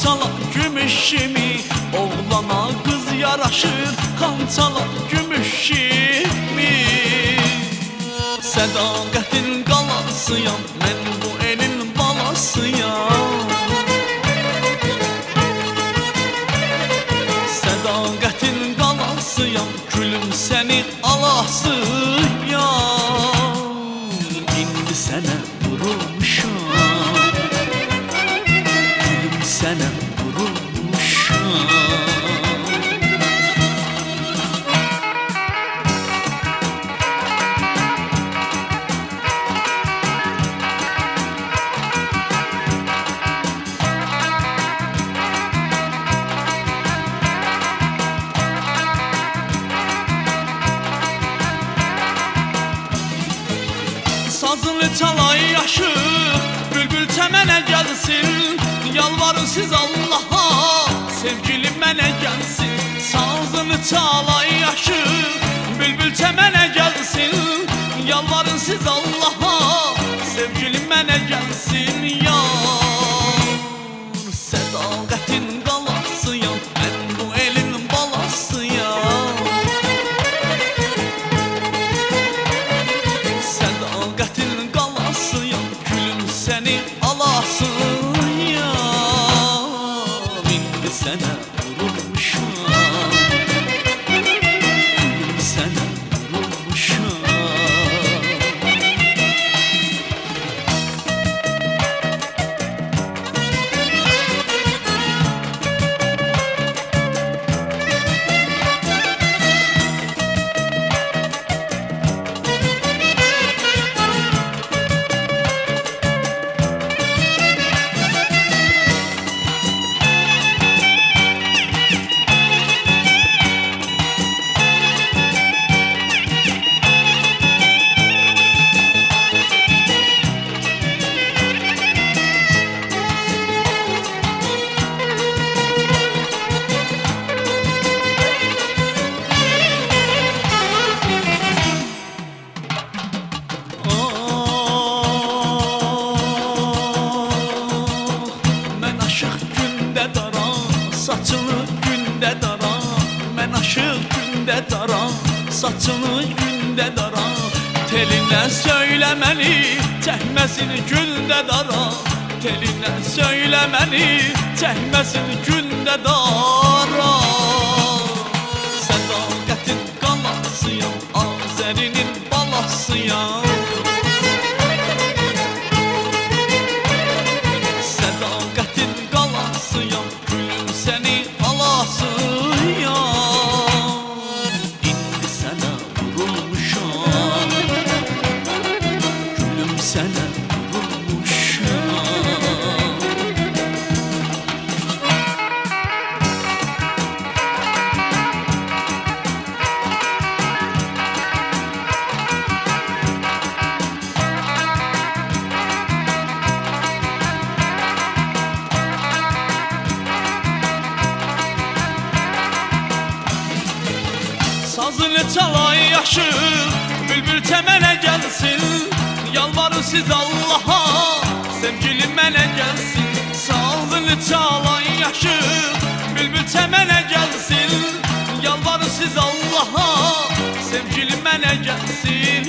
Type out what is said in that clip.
Xançalar gümüş kimi, oğlana kız yaraşır. Xançalar gümüş kimi. Sədaqətin qalasıyam, mən bu elin balasıyam. Sədaqətin qalasıyam, gülüm səni alasıyam. İndi sənə vurulmuşam, gülüm sənə vurulmuşam. Sazını çalay yaşır, bülbül çəmənə gəlsin. Yalvarın siz Allaha, sevgilim mənə gəlsin. Sazını çalay yaşır, bülbül çəmənə gəlsin. Yalvarın siz Allaha, sevgilim mənə gəlsin. Yar, sədaqətin qalasıyam, mən bu elin balasıyam. Sədaqətin qalasıyam, gülüm səni alasıyam. İndi sənə vurulmuşam, gülüm sənə vurulmuşam. Saçını gündə dara, mən aşıq gündə dara. Saçını gündə dara, telinə söylə məni, çəkməsin gündə dara. Telinə söylə məni, çəkməsin gündə dara. Sədaqətin qalasıyam, Azərinin balasıyam. Sədaqətin qalasıyam, gülüm səni alasıyam. İndi sənə vurulmuşam, gülüm sənə vurulmuşam. Sazını çalay yaşır, bülbül çəmənə gəlsin. Yalvarın siz Allaha, sevgilim mənə gəlsin. Sazını çalay yaşır, bülbül çəmənə gəlsin. Yalvarın siz Allaha, sevgilim mənə gəlsin.